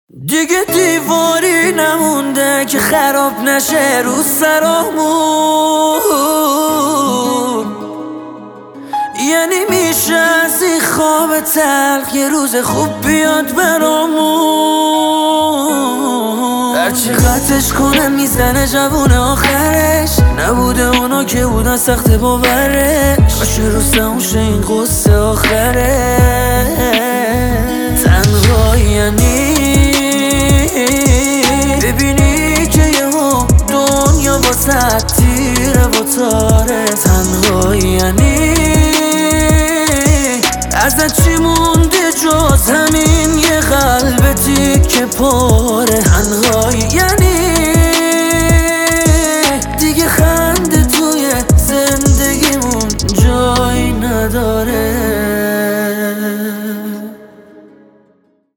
دیگه دیواری نمونده که خراب نشه رو سرامون. یعنی میشه از این خواب تلخ یه روز خوب بیاد برامون. هرچی قطعش کنه میزنه جوون آخرش، نبوده اونا که بودن سخت باورش. باشه رو سموشه این قصه آخره. تنهایی یعنی